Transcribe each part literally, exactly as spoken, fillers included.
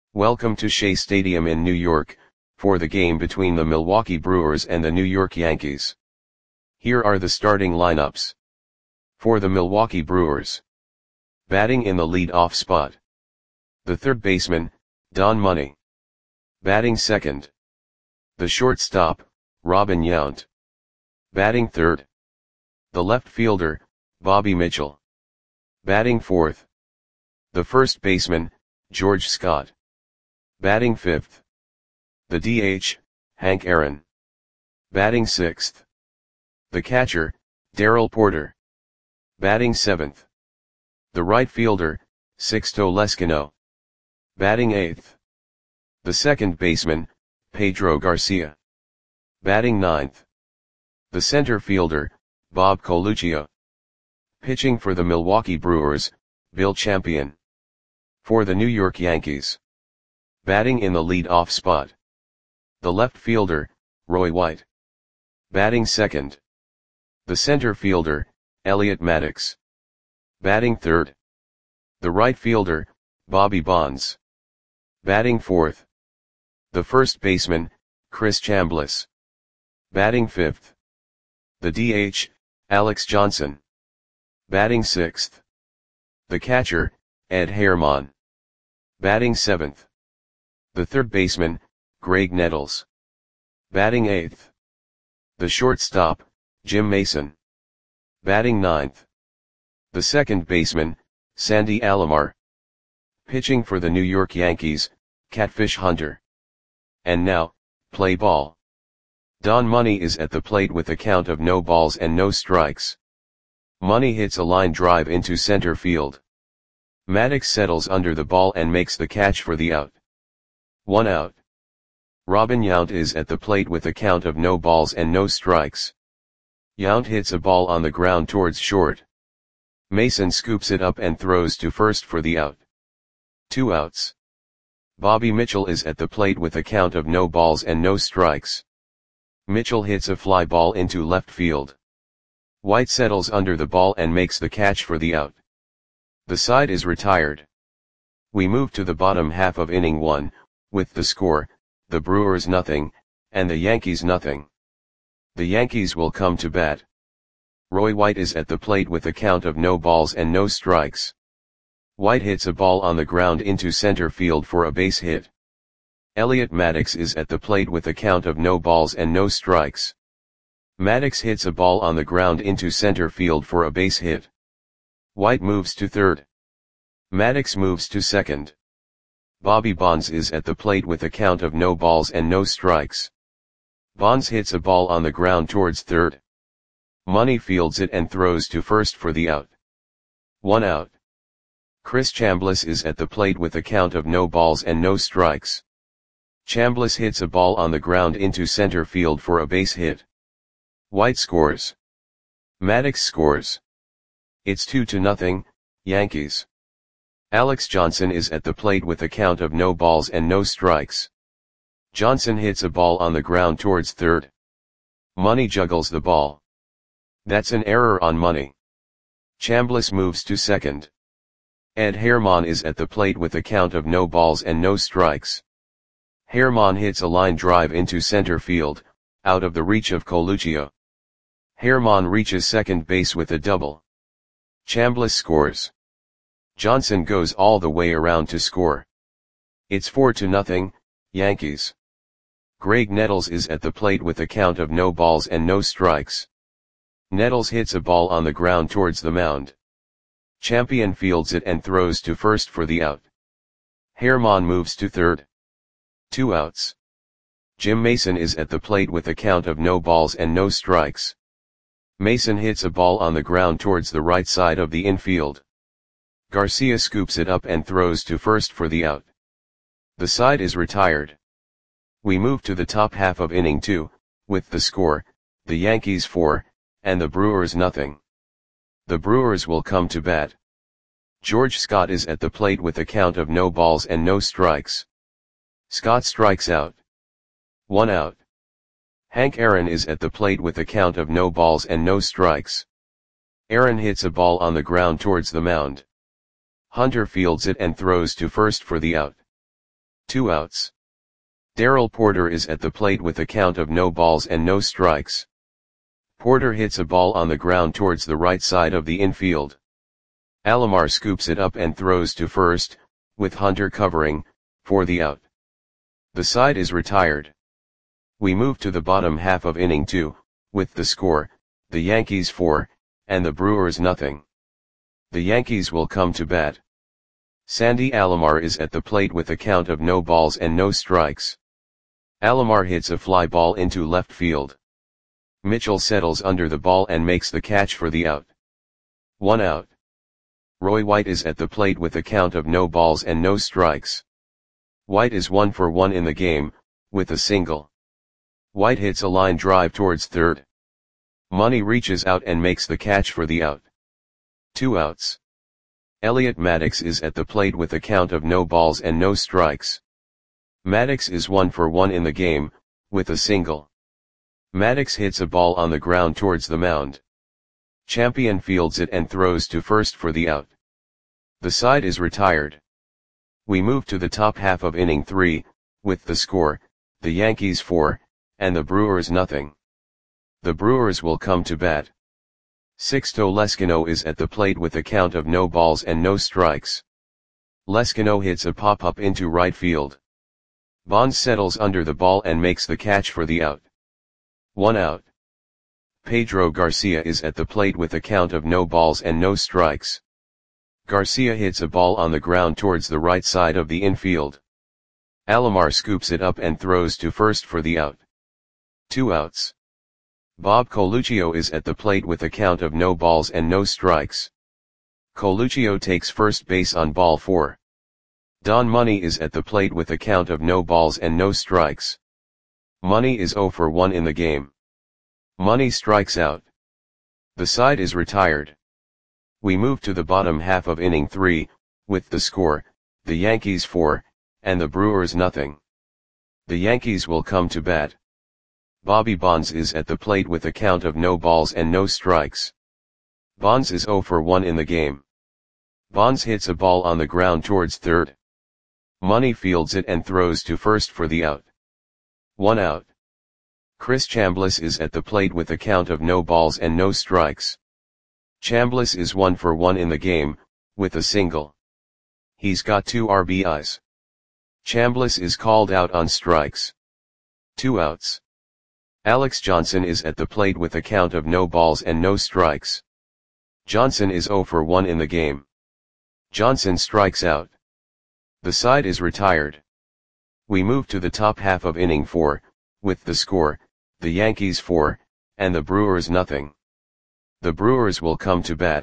Welcome to Shea Stadium in New York, for the game between the Milwaukee Brewers and the New York Yankees. Here are the starting lineups. For the Milwaukee Brewers. Batting in the lead-off spot. The third baseman, Don Money. Batting second. The shortstop, Robin Yount. Batting third. The left fielder, Bobby Mitchell. Batting fourth. The first baseman, George Scott. Batting fifth. The D H, Hank Aaron. Batting sixth. The catcher, Darrell Porter. Batting seventh. The right fielder, Sixto Lezcano. Batting eighth. The second baseman, Pedro Garcia. Batting ninth. The center fielder, Bob Coluccio. Pitching for the Milwaukee Brewers, Bill Champion. For the New York Yankees. Batting in the lead-off spot. The left fielder, Roy White. Batting second. The center fielder, Elliot Maddox. Batting third. The right fielder, Bobby Bonds. Batting fourth. The first baseman, Chris Chambliss. Batting fifth. The D H, Alex Johnson. Batting sixth. The catcher, Ed Herman. Batting seventh. The third baseman, Greg Nettles. Batting eighth. The shortstop, Jim Mason. Batting ninth. The second baseman, Sandy Alomar. Pitching for the New York Yankees, Catfish Hunter. And now, play ball. Don Money is at the plate with a count of no balls and no strikes. Money hits a line drive into center field. Maddox settles under the ball and makes the catch for the out. One out. Robin Yount is at the plate with a count of no balls and no strikes. Yount hits a ball on the ground towards short. Mason scoops it up and throws to first for the out. Two outs. Bobby Mitchell is at the plate with a count of no balls and no strikes. Mitchell hits a fly ball into left field. White settles under the ball and makes the catch for the out. The side is retired. We move to the bottom half of inning one, with the score, the Brewers nothing, and the Yankees nothing. The Yankees will come to bat. Roy White is at the plate with a count of no balls and no strikes. White hits a ball on the ground into center field for a base hit. Elliot Maddox is at the plate with a count of no balls and no strikes. Maddox hits a ball on the ground into center field for a base hit. White moves to third. Maddox moves to second. Bobby Bonds is at the plate with a count of no balls and no strikes. Bonds hits a ball on the ground towards third. Money fields it and throws to first for the out. One out. Chris Chambliss is at the plate with a count of no balls and no strikes. Chambliss hits a ball on the ground into center field for a base hit. White scores. Maddox scores. It's two to nothing, Yankees. Alex Johnson is at the plate with a count of no balls and no strikes. Johnson hits a ball on the ground towards third. Money juggles the ball. That's an error on Money. Chambliss moves to second. Ed Herman is at the plate with a count of no balls and no strikes. Herman hits a line drive into center field, out of the reach of Coluccio. Herman reaches second base with a double. Chambliss scores. Johnson goes all the way around to score. It's four to nothing, Yankees. Greg Nettles is at the plate with a count of no balls and no strikes. Nettles hits a ball on the ground towards the mound. Champion fields it and throws to first for the out. Herman moves to third. Two outs. Jim Mason is at the plate with a count of no balls and no strikes. Mason hits a ball on the ground towards the right side of the infield. Garcia scoops it up and throws to first for the out. The side is retired. We move to the top half of inning two, with the score, the Yankees four, and the Brewers nothing. The Brewers will come to bat. George Scott is at the plate with a count of no balls and no strikes. Scott strikes out. One out. Hank Aaron is at the plate with a count of no balls and no strikes. Aaron hits a ball on the ground towards the mound. Hunter fields it and throws to first for the out. Two outs. Darrell Porter is at the plate with a count of no balls and no strikes. Porter hits a ball on the ground towards the right side of the infield. Alomar scoops it up and throws to first, with Hunter covering, for the out. The side is retired. We move to the bottom half of inning two, with the score, the Yankees four, and the Brewers nothing. The Yankees will come to bat. Sandy Alomar is at the plate with a count of no balls and no strikes. Alomar hits a fly ball into left field. Mitchell settles under the ball and makes the catch for the out. One out. Roy White is at the plate with a count of no balls and no strikes. White is one for one in the game, with a single. White hits a line drive towards third. Money reaches out and makes the catch for the out. Two outs. Elliot Maddox is at the plate with a count of no balls and no strikes. Maddox is one for one in the game, with a single. Maddox hits a ball on the ground towards the mound. Champion fields it and throws to first for the out. The side is retired. We move to the top half of inning three, with the score, the Yankees four, and the Brewers nothing. The Brewers will come to bat. Sixto Leskino is at the plate with a count of no balls and no strikes. Leskino hits a pop-up into right field. Bonds settles under the ball and makes the catch for the out. One out. Pedro Garcia is at the plate with a count of no balls and no strikes. Garcia hits a ball on the ground towards the right side of the infield. Alomar scoops it up and throws to first for the out. Two outs. Bob Coluccio is at the plate with a count of no balls and no strikes. Coluccio takes first base on ball four. Don Money is at the plate with a count of no balls and no strikes. Money is zero for one in the game. Money strikes out. The side is retired. We move to the bottom half of inning three, with the score, the Yankees four, and the Brewers nothing. The Yankees will come to bat. Bobby Bonds is at the plate with a count of no balls and no strikes. Bonds is zero for one in the game. Bonds hits a ball on the ground towards third. Money fields it and throws to first for the out. One out. Chris Chambliss is at the plate with a count of no balls and no strikes. Chambliss is one for one in the game, with a single. He's got two R B Is. Chambliss is called out on strikes. Two outs. Alex Johnson is at the plate with a count of no balls and no strikes. Johnson is zero for one in the game. Johnson strikes out. The side is retired. We move to the top half of inning four, with the score, the Yankees four, and the Brewers nothing. The Brewers will come to bat.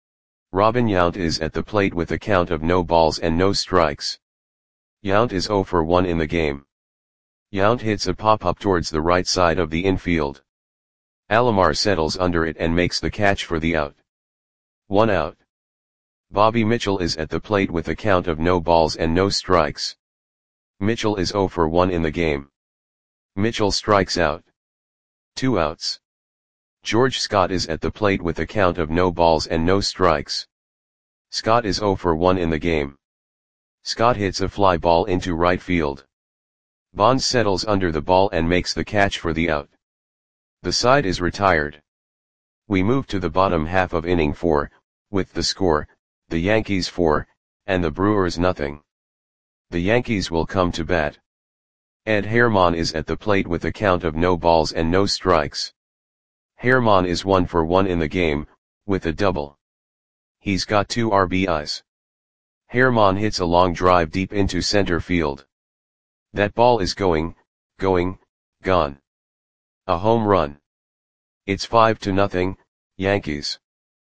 Robin Yount is at the plate with a count of no balls and no strikes. Yount is zero for one in the game. Yount hits a pop-up towards the right side of the infield. Alomar settles under it and makes the catch for the out. One out. Bobby Mitchell is at the plate with a count of no balls and no strikes. Mitchell is zero for one in the game. Mitchell strikes out. Two outs. George Scott is at the plate with a count of no balls and no strikes. Scott is zero for one in the game. Scott hits a fly ball into right field. Bonds settles under the ball and makes the catch for the out. The side is retired. We move to the bottom half of inning four, with the score, the Yankees four, and the Brewers nothing. The Yankees will come to bat. Ed Herman is at the plate with a count of no balls and no strikes. Herman is one for one in the game, with a double. He's got two R B Is. Herman hits a long drive deep into center field. That ball is going, going, gone. A home run. It's five to nothing, Yankees.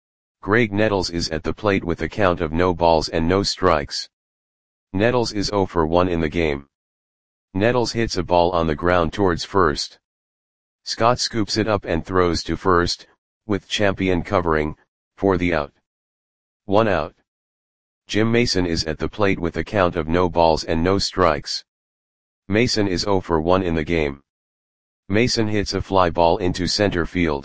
Greg Nettles is at the plate with a count of no balls and no strikes. Nettles is zero for one in the game. Nettles hits a ball on the ground towards first. Scott scoops it up and throws to first, with Champion covering, for the out. One out. Jim Mason is at the plate with a count of no balls and no strikes. Mason is zero for one in the game. Mason hits a fly ball into center field.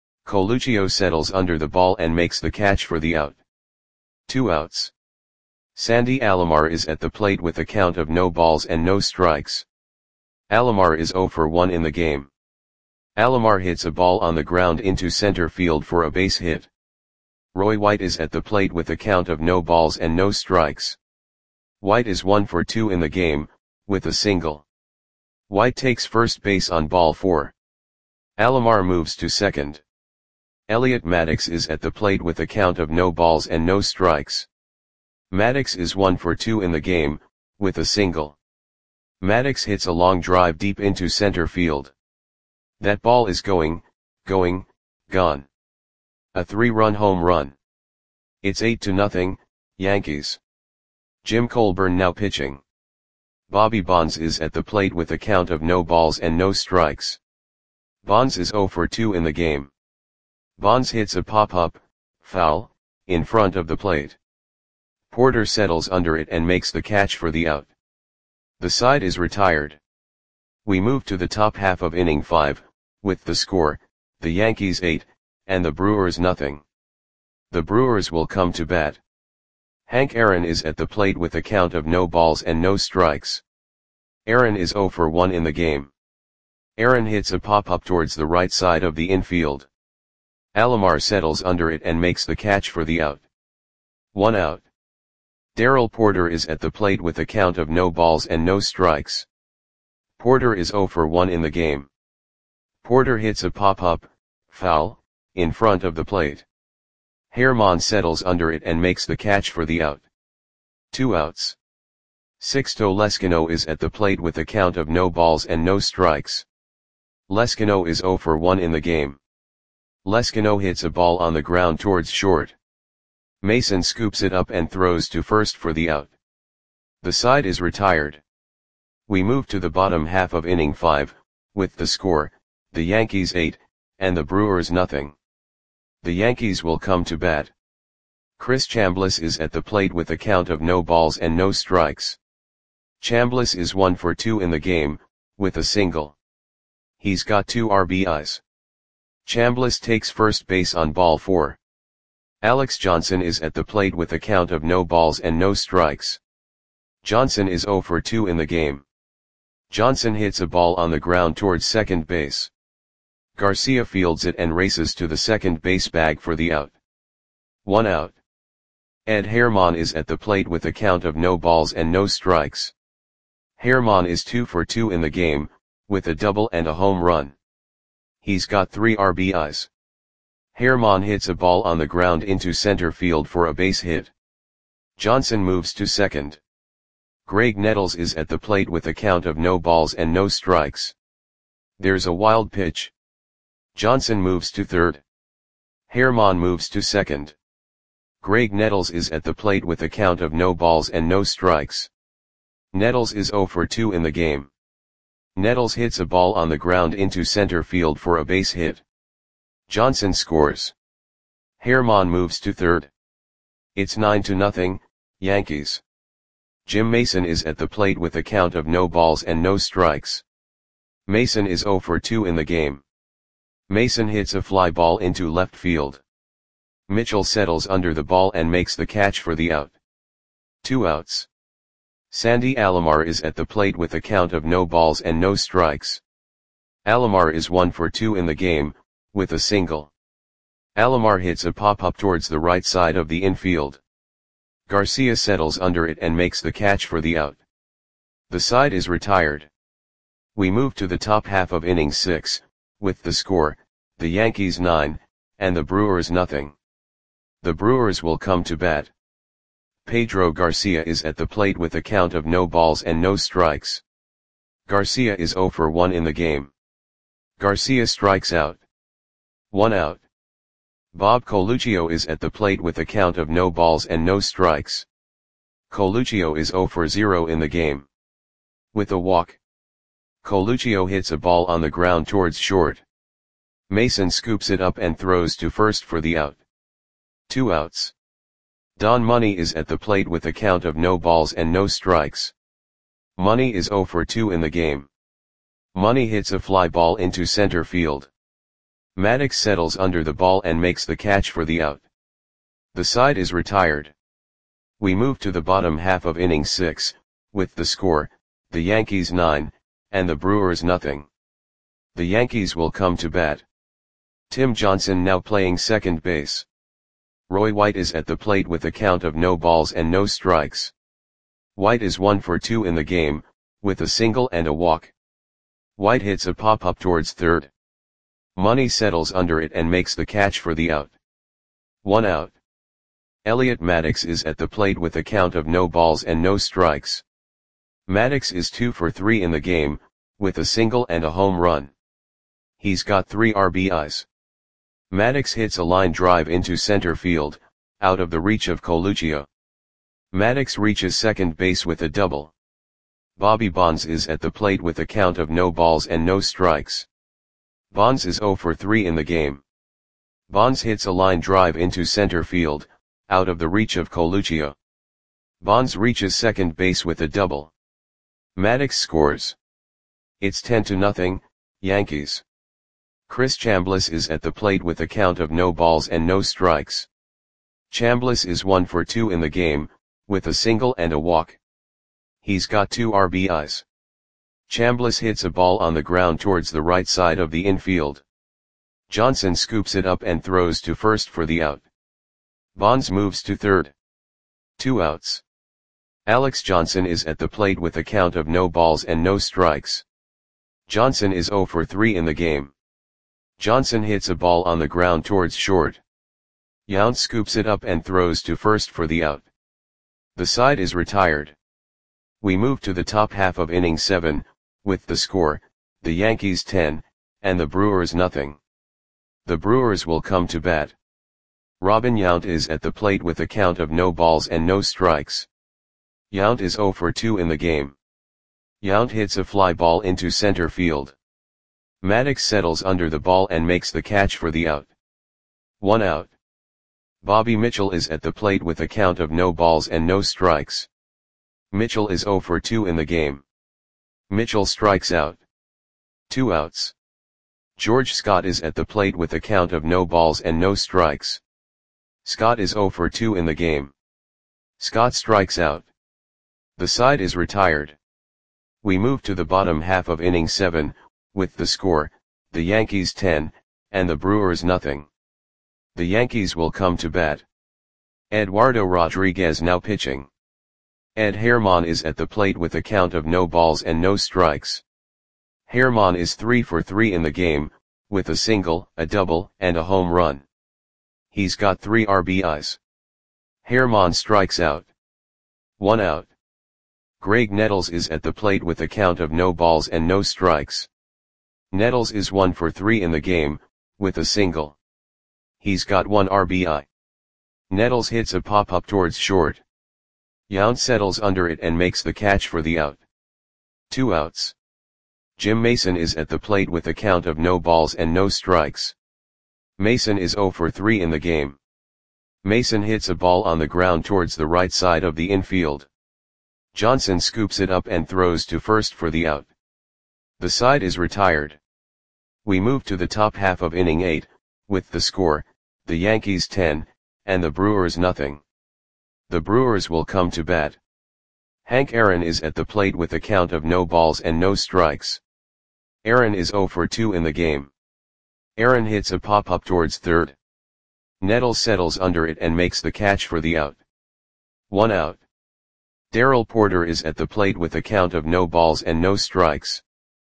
Coluccio settles under the ball and makes the catch for the out. Two outs. Sandy Alomar is at the plate with a count of no balls and no strikes. Alomar is zero for one in the game. Alomar hits a ball on the ground into center field for a base hit. Roy White is at the plate with a count of no balls and no strikes. White is one for two in the game, with a single. White takes first base on ball four. Alomar moves to second. Elliot Maddox is at the plate with a count of no balls and no strikes. Maddox is one for two in the game, with a single. Maddox hits a long drive deep into center field. That ball is going, going, gone. A three-run home run. It's eight to nothing, Yankees. Jim Colburn now pitching. Bobby Bonds is at the plate with a count of no balls and no strikes. Bonds is zero for two in the game. Bonds hits a pop-up, foul, in front of the plate. Porter settles under it and makes the catch for the out. The side is retired. We move to the top half of inning five, with the score, the Yankees eight, and the Brewers nothing. The Brewers will come to bat. Hank Aaron is at the plate with a count of no balls and no strikes. Aaron is zero for one in the game. Aaron hits a pop-up towards the right side of the infield. Alomar settles under it and makes the catch for the out. One out. Darrell Porter is at the plate with a count of no balls and no strikes. Porter is zero for one in the game. Porter hits a pop-up, foul, in front of the plate. Herman settles under it and makes the catch for the out. Two outs. Sixto Leskino is at the plate with a count of no balls and no strikes. Leskino is zero for one in the game. Leskino hits a ball on the ground towards short. Mason scoops it up and throws to first for the out. The side is retired. We move to the bottom half of inning five, with the score, the Yankees eight, and the Brewers nothing. The Yankees will come to bat. Chris Chambliss is at the plate with a count of no balls and no strikes. Chambliss is one for two in the game, with a single. He's got two R B Is. Chambliss takes first base on ball four. Alex Johnson is at the plate with a count of no balls and no strikes. Johnson is zero for two in the game. Johnson hits a ball on the ground towards second base. Garcia fields it and races to the second base bag for the out. One out. Ed Herman is at the plate with a count of no balls and no strikes. Herman is two for two in the game, with a double and a home run. He's got three R B Is. Herman hits a ball on the ground into center field for a base hit. Johnson moves to second. Greg Nettles is at the plate with a count of no balls and no strikes. There's a wild pitch. Johnson moves to third. Herman moves to second. Greg Nettles is at the plate with a count of no balls and no strikes. Nettles is zero for two in the game. Nettles hits a ball on the ground into center field for a base hit. Johnson scores. Herman moves to third. It's nine to nothing, Yankees. Jim Mason is at the plate with a count of no balls and no strikes. Mason is zero for two in the game. Mason hits a fly ball into left field. Mitchell settles under the ball and makes the catch for the out. Two outs. Sandy Alomar is at the plate with a count of no balls and no strikes. Alomar is one for two in the game, with a single. Alomar hits a pop-up towards the right side of the infield. Garcia settles under it and makes the catch for the out. The side is retired. We move to the top half of inning six, with the score, the Yankees nine, and the Brewers nothing. The Brewers will come to bat. Pedro Garcia is at the plate with a count of no balls and no strikes. Garcia is zero for one in the game. Garcia strikes out. One out. Bob Coluccio is at the plate with a count of no balls and no strikes. Coluccio is zero for zero in the game. With a walk. Coluccio hits a ball on the ground towards short. Mason scoops it up and throws to first for the out. Two outs. Don Money is at the plate with a count of no balls and no strikes. Money is zero for two in the game. Money hits a fly ball into center field. Maddox settles under the ball and makes the catch for the out. The side is retired. We move to the bottom half of inning six, with the score, the Yankees nine, and the Brewers nothing. The Yankees will come to bat. Tim Johnson now playing second base. Roy White is at the plate with a count of no balls and no strikes. White is one for two in the game, with a single and a walk. White hits a pop-up towards third. Money settles under it and makes the catch for the out. One out. Elliot Maddox is at the plate with a count of no balls and no strikes. Maddox is two for three in the game, with a single and a home run. He's got three R B Is. Maddox hits a line drive into center field, out of the reach of Coluccio. Maddox reaches second base with a double. Bobby Bonds is at the plate with a count of no balls and no strikes. Bonds is zero for three in the game. Bonds hits a line drive into center field, out of the reach of Coluccio. Bonds reaches second base with a double. Maddox scores. It's ten to nothing, Yankees. Chris Chambliss is at the plate with a count of no balls and no strikes. Chambliss is one for two in the game, with a single and a walk. He's got two R B Is. Chambliss hits a ball on the ground towards the right side of the infield. Johnson scoops it up and throws to first for the out. Bonds moves to third. Two outs. Alex Johnson is at the plate with a count of no balls and no strikes. Johnson is zero for three in the game. Johnson hits a ball on the ground towards short. Yount scoops it up and throws to first for the out. The side is retired. We move to the top half of inning seven, with the score, the Yankees ten, and the Brewers nothing. The Brewers will come to bat. Robin Yount is at the plate with a count of no balls and no strikes. Yount is zero for two in the game. Yount hits a fly ball into center field. Maddox settles under the ball and makes the catch for the out. One out. Bobby Mitchell is at the plate with a count of no balls and no strikes. Mitchell is zero for two in the game. Mitchell strikes out. Two outs. George Scott is at the plate with a count of no balls and no strikes. Scott is zero for two in the game. Scott strikes out. The side is retired. We move to the bottom half of inning seven, with the score, the Yankees ten, and the Brewers nothing. The Yankees will come to bat. Eduardo Rodriguez now pitching. Ed Herman is at the plate with a count of no balls and no strikes. Herman is three for three in the game, with a single, a double, and a home run. He's got three R B Is. Herman strikes out. One out. Greg Nettles is at the plate with a count of no balls and no strikes. Nettles is one for three in the game, with a single. He's got one R B I. Nettles hits a pop-up towards short. Yount settles under it and makes the catch for the out. Two outs. Jim Mason is at the plate with a count of no balls and no strikes. Mason is zero for three in the game. Mason hits a ball on the ground towards the right side of the infield. Johnson scoops it up and throws to first for the out. The side is retired. We move to the top half of inning eight, with the score, the Yankees ten, and the Brewers nothing. The Brewers will come to bat. Hank Aaron is at the plate with a count of no balls and no strikes. Aaron is zero for two in the game. Aaron hits a pop-up towards third. Nettles settles under it and makes the catch for the out. One out. Darrell Porter is at the plate with a count of no balls and no strikes.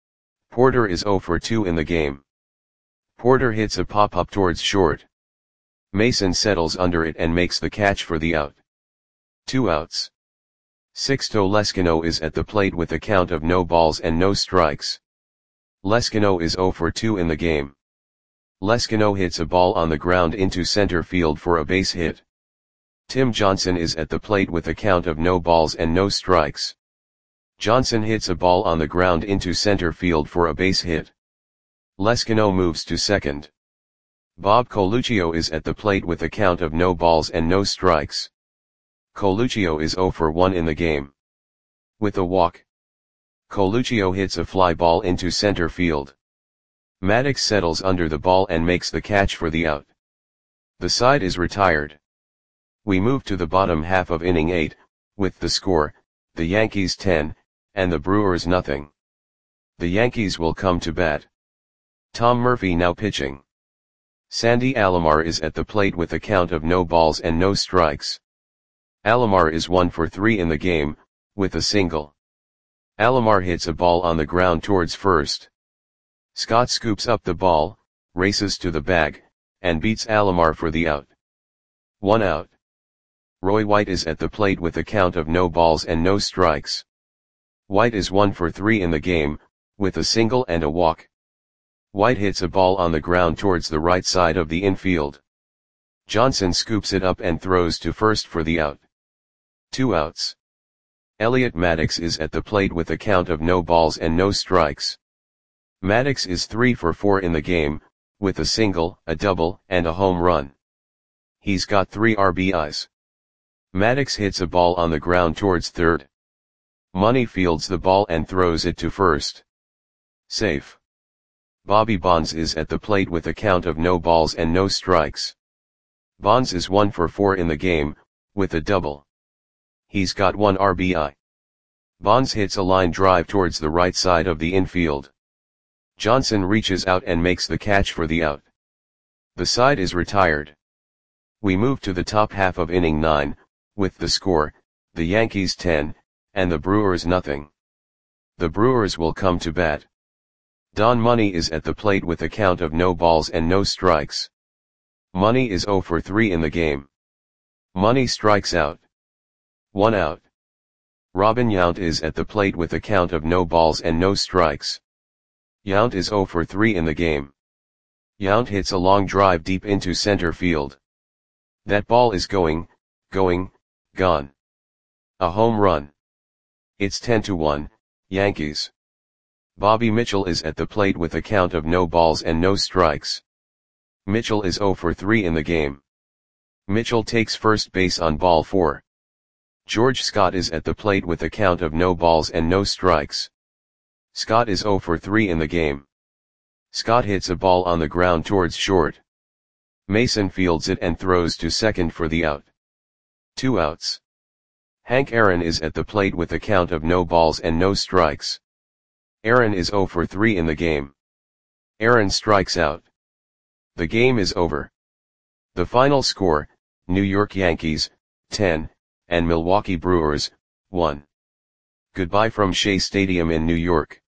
Porter is zero for two in the game. Porter hits a pop-up towards short. Mason settles under it and makes the catch for the out. Two outs. Sixto Leskino is at the plate with a count of no balls and no strikes. Leskino is zero for two in the game. Leskino hits a ball on the ground into center field for a base hit. Tim Johnson is at the plate with a count of no balls and no strikes. Johnson hits a ball on the ground into center field for a base hit. Leskino moves to second. Bob Coluccio is at the plate with a count of no balls and no strikes. Coluccio is zero for one in the game. With a walk. Coluccio hits a fly ball into center field. Maddox settles under the ball and makes the catch for the out. The side is retired. We move to the bottom half of inning eight, with the score, the Yankees ten, and the Brewers nothing. The Yankees will come to bat. Tom Murphy now pitching. Sandy Alomar is at the plate with a count of no balls and no strikes. Alomar is one for three in the game, with a single. Alomar hits a ball on the ground towards first. Scott scoops up the ball, races to the bag, and beats Alomar for the out. One out. Roy White is at the plate with a count of no balls and no strikes. White is one for three in the game, with a single and a walk. White hits a ball on the ground towards the right side of the infield. Johnson scoops it up and throws to first for the out. Two outs. Elliot Maddox is at the plate with a count of no balls and no strikes. Maddox is three for four in the game, with a single, a double, and a home run. He's got three R B Is. Maddox hits a ball on the ground towards third. Money fields the ball and throws it to first. Safe. Bobby Bonds is at the plate with a count of no balls and no strikes. Bonds is one for four in the game, with a double. He's got one R B I. Bonds hits a line drive towards the right side of the infield. Johnson reaches out and makes the catch for the out. The side is retired. We move to the top half of inning nine, with the score, the Yankees ten, and the Brewers nothing. The Brewers will come to bat. Don Money is at the plate with a count of no balls and no strikes. Money is zero for three in the game. Money strikes out. One out. Robin Yount is at the plate with a count of no balls and no strikes. Yount is zero for three in the game. Yount hits a long drive deep into center field. That ball is going, going, gone. A home run. It's ten to one, Yankees. Bobby Mitchell is at the plate with a count of no balls and no strikes. Mitchell is zero for three in the game. Mitchell takes first base on ball four. George Scott is at the plate with a count of no balls and no strikes. Scott is zero for three in the game. Scott hits a ball on the ground towards short. Mason fields it and throws to second for the out. Two outs. Hank Aaron is at the plate with a count of no balls and no strikes. Aaron is zero for three in the game. Aaron strikes out. The game is over. The final score, New York Yankees, ten, and Milwaukee Brewers, one. Goodbye from Shea Stadium in New York.